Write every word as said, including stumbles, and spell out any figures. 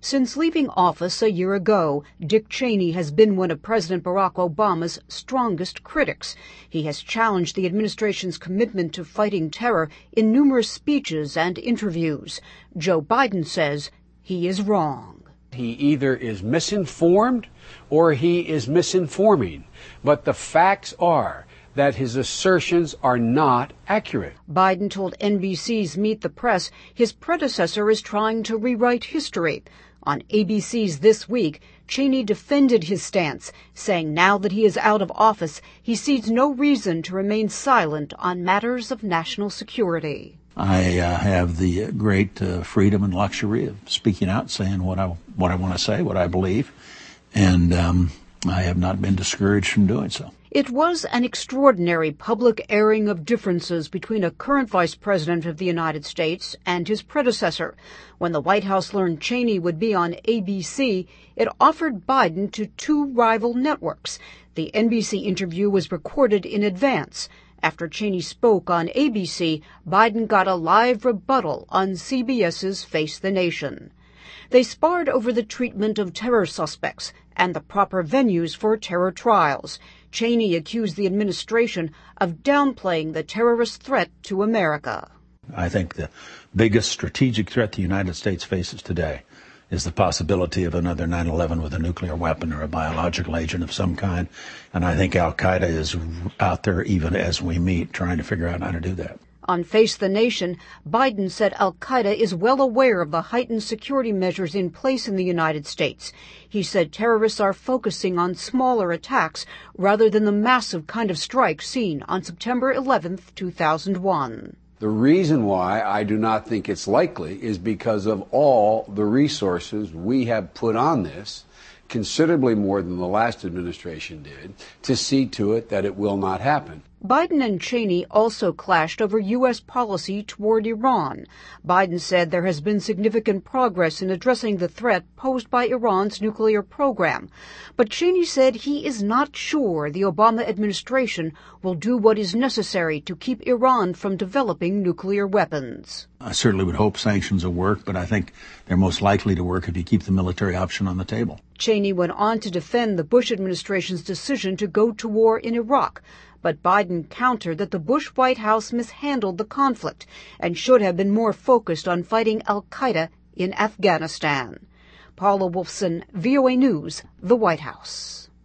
Since leaving office a year ago, Dick Cheney has been one of President Barack Obama's strongest critics. He has challenged the administration's commitment to fighting terror in numerous speeches and interviews. Joe Biden says he is wrong. He either is misinformed or he is misinforming. But the facts are that his assertions are not accurate. Biden told N B C's Meet the Press his predecessor is trying to rewrite history. On A B C's This Week, Cheney defended his stance, saying now that he is out of office, he sees no reason to remain silent on matters of national security. I uh, have the great uh, freedom and luxury of speaking out, saying what I what I want to say, what I believe, and um, I have not been discouraged from doing so. It was an extraordinary public airing of differences between a current vice president of the United States and his predecessor. When the White House learned Cheney would be on A B C, it offered Biden to two rival networks. The N B C interview was recorded in advance. After Cheney spoke on A B C, Biden got a live rebuttal on C B S's Face the Nation. They sparred over the treatment of terror suspects and the proper venues for terror trials. Cheney accused the administration of downplaying the terrorist threat to America. I think the biggest strategic threat the United States faces today is the possibility of another nine eleven with a nuclear weapon or a biological agent of some kind. And I think Al-Qaeda is out there even as we meet trying to figure out how to do that. On Face the Nation, Biden said Al-Qaeda is well aware of the heightened security measures in place in the United States. He said terrorists are focusing on smaller attacks rather than the massive kind of strike seen on September eleventh, two thousand one. The reason why I do not think it's likely is because of all the resources we have put on this, considerably more than the last administration did, to see to it that it will not happen. Biden and Cheney also clashed over U S policy toward Iran. Biden said there has been significant progress in addressing the threat posed by Iran's nuclear program. But Cheney said he is not sure the Obama administration will do what is necessary to keep Iran from developing nuclear weapons. I certainly would hope sanctions will work, but I think they're most likely to work if you keep the military option on the table. Cheney went on to defend the Bush administration's decision to go to war in Iraq. But Biden countered that the Bush White House mishandled the conflict and should have been more focused on fighting al-Qaeda in Afghanistan. Paula Wolfson, V O A News, the White House.